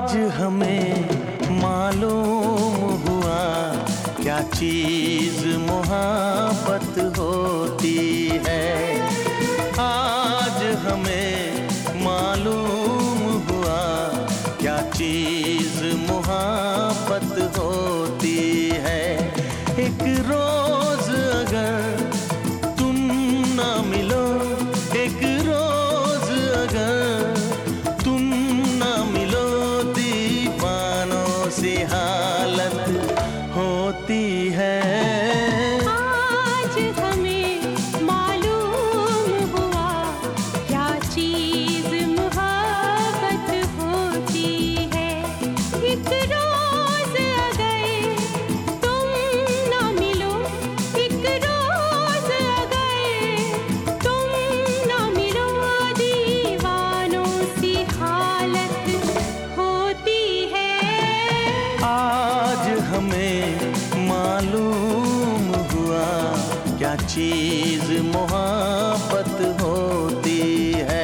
आज हमें मालूम हुआ क्या चीज़ मोहब्बत होती है। आज हमें मालूम हुआ क्या चीज़ मोहब्बत होती है। एक रोज़ अगर तुम ना मिलो, एक रोज़ अगर तुम ना मिलो, दीवानों सी हालत होती है। आज हमें मालूम हुआ क्या चीज़ मोहब्बत होती है। एक रोज़ अगर तुम ना मिलो, एक रोज़ अगर तुम ना मिलो, दीवानों सी हालत होती है। आज हमें मालूम हुआ क्या चीज़ मोहब्बत होती है।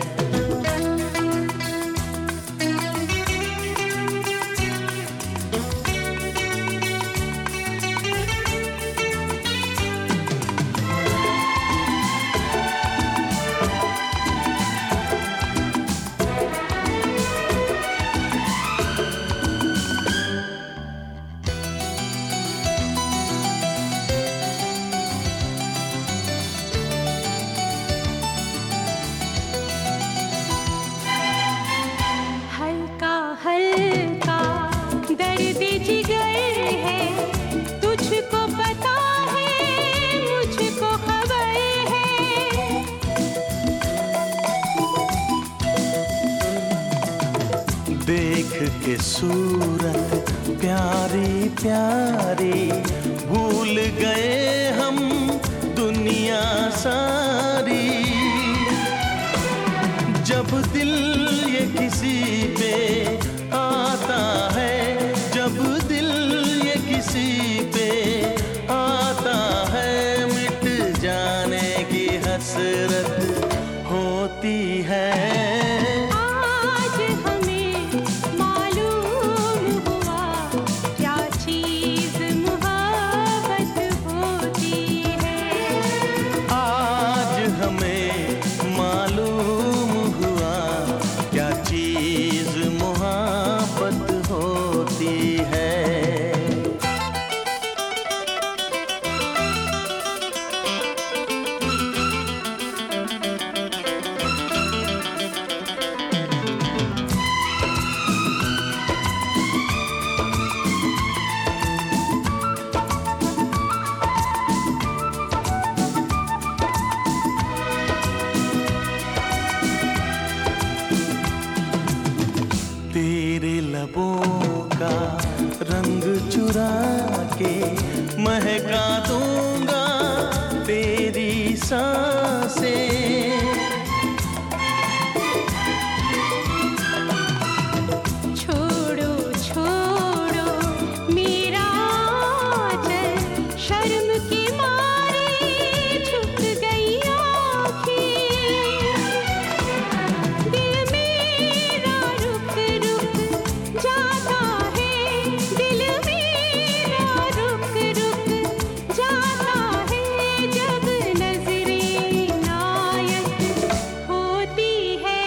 हल्का दर्द जिगर है, तुझको पता है, मुझको खबर है। देख के सूरत प्यारी प्यारी, भूल गए हम दुनिया सारी। जब दिल ये किसी पे आता है, जब दिल ये किसी पे आता है, मिट जाने की हसरत होती है। आज हमें मालूम हुआ क्या चीज़ मोहब्बत होती है। आज हमें मालूम हुआ क्या चीज़ मोहब्बत होती है। तेरे लबों का रंग चुरा के महका दूंगा तेरी सांसें। छोड़ो छोड़ो मेरा आंचल, शर्म के मारे झुक गई आँखें। दिल मेरा रुक रुक जाता है, दिल मेरा रुक रुक जाता है, जब नजरें इनायत होती है।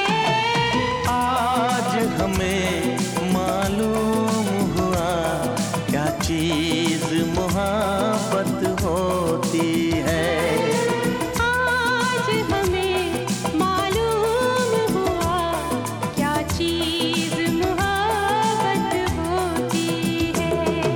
आज हमें मालूम हुआ क्या चीज़ मोहब्बत होती है। आज हमें मालूम हुआ क्या चीज़ मोहब्बत होती है।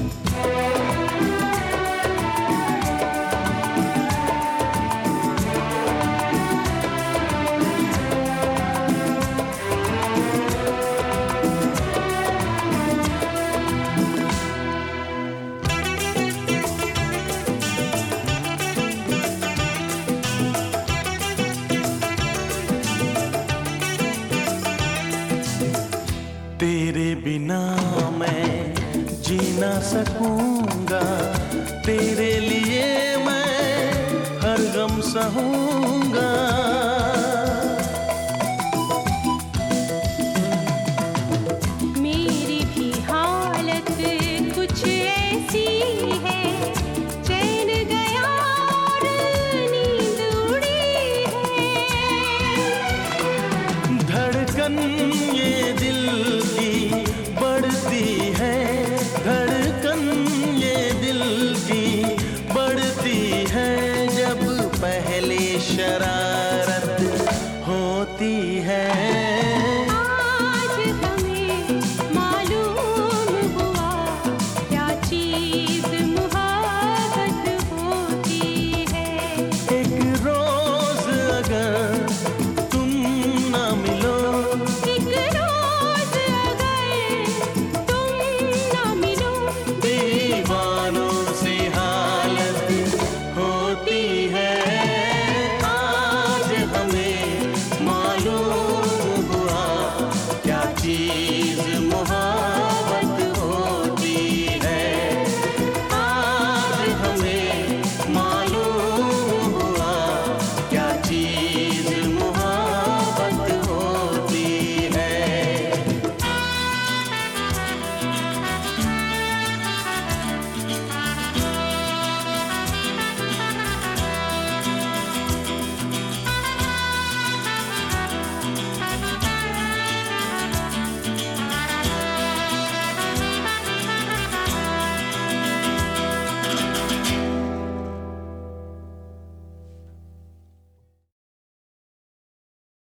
तेरे बिना मैं जी ना सकूंगा, तेरे लिए मैं हर गम सहूंगा। धड़कन ये दिल की बढ़ती है, धड़कन ये दिल की बढ़ती है, जब पहली शरारत होती है।